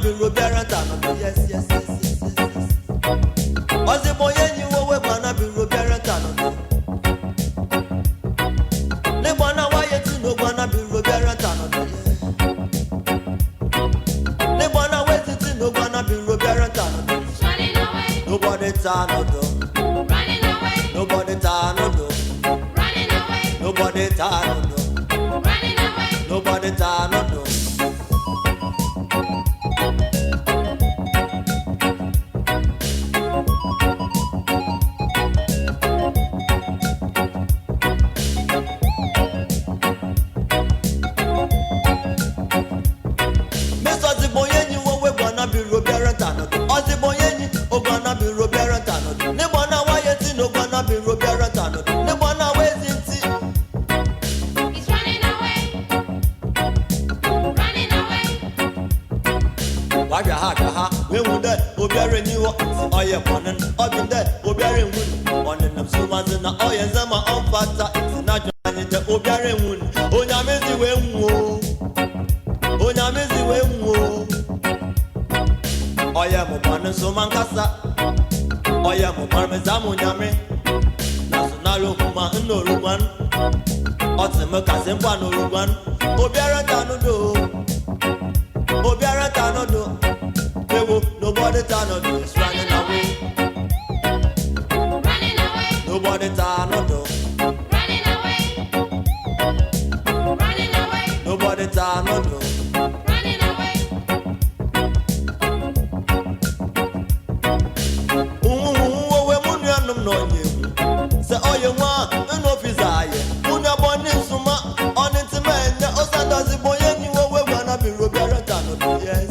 be Roberta. Yes, yes, yes, yes, yes, yes. Ozi boye ni wo we gonna be Roberta. Ne bwana wa yetu no gonna be Roberta. Ne bwana we yetu no gonna be Roberta. Running away. Nobody ta no do. Running away. Nobody ta no do. Running away. Nobody ta no do. Running away. Nobody ta no do. He's running away. Running away. Wajaha, we would that Obiara knew oil ponen, Obin that Obiara wood, on the Namsumazana, oil Zama on Fata, not the Obiara wood, Onyamizi Wemo, Onyamizi Wemo, Oyam Mopan Somankasa, Oyam Parmesan Yame, National Huma no Ruban, Otamakas no Ruban, Obiara Tanodo. Obiara Tanodo, nobody Tanodo is running away. Running away. Nobody Tanodo, Running away. Running away. nobody Tanodo. Running away. We Munianum no you. Say, oh, you want an officer. Munia Bonin Suma on it, man. Osanda Ziboy, and you were gonna be Roberta Tanodo, yes.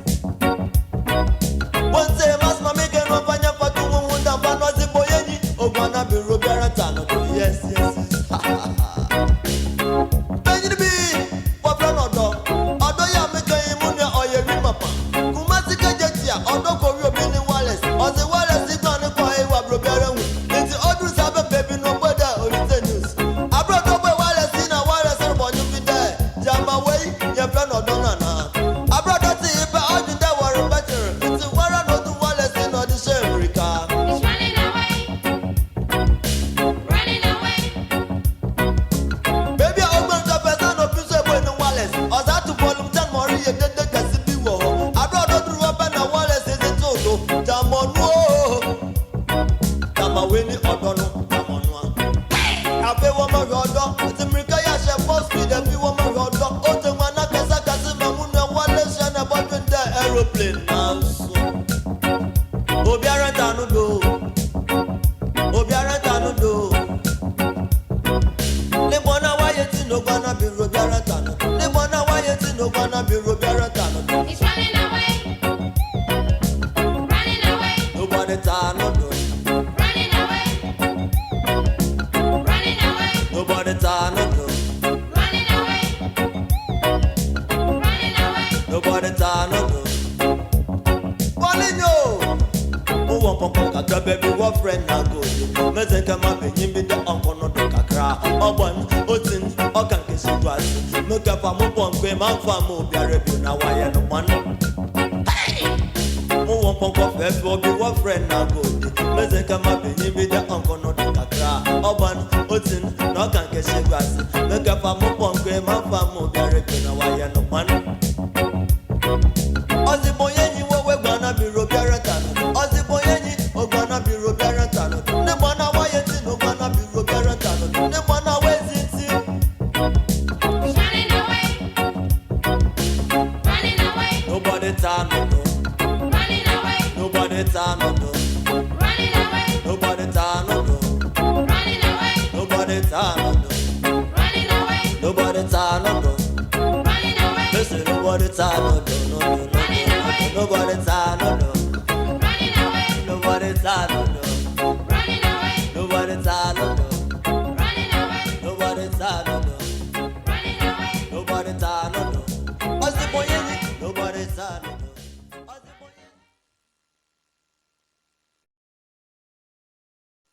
One day, Master Making of Panya Patu, and Panozi Boyeni, or gonna be Roberta Tanodo, yes, yes, yes. Thank you to be what Fernando. Although you make a Munia or your Rimapa, Kumasika Jetia, although Korea Benny Wallace, or the Wallace is on the fire of Roberta. It's the others have a baby, no weather or the news. I brought up a Wallace in a Wallace and born you be there. Jam away, your friend or Donna. I brought up the Ipa out in that war better. It's a war not to Wallace in or the Sherrika. He's running away. Running away. Baby, I'm going to person of Bishop and Wallace. Or that to volume 10 Maria did the Cassidy war. I brought up through up and Wallace is a total. Jamon, Tamawini or Dono, Tamonwa. Cafe woman rodo, it's a Mikaya Shepard speed and we woman rodo. Otomana Casacasima Muna Wallace and a button the aeroplane now. Obiara Tanudo. Obiara Tanudo. Lebona Wayeti no gonna be Robiara Tano. Lebona Wayeti no gonna be Robiara Tano. He's running away. Running away. Nobody Tano. Running away. Running away. Nobody Tano. Running away. Running away. Nobody Tano. Walinyo. Who want Papa baby, what friend now go? Mezeka Mabi, be the uncle no Kakra. Or one, Otin, or can kiss you twice. Make up a mopon, Quim, and Famu, be a review now. I am one. Who want Papa will be what friend now go? Mezeka Mabi, be the uncle no Kakra. Or one, Otin, no can kiss you twice. Make up a mopon, Quim, and Famu, be a review now. I am one. Ozzy Boyeni, we're gonna be Roberta. Ozzy Boyeni, we're gonna be Roberta. The one I no gonna be Roberta. The one I He's running away. Running away. nobody Tano. Running away. Nobody Tano. Running away. Nobody Tano. Running away. Nobody Tano. Running away. Nobody Tano. Running away. Listen, nobody Tano. Nobody Tano. Running away. Nobody Tano. Running away. Nobody Tano. Running away. Nobody Tano.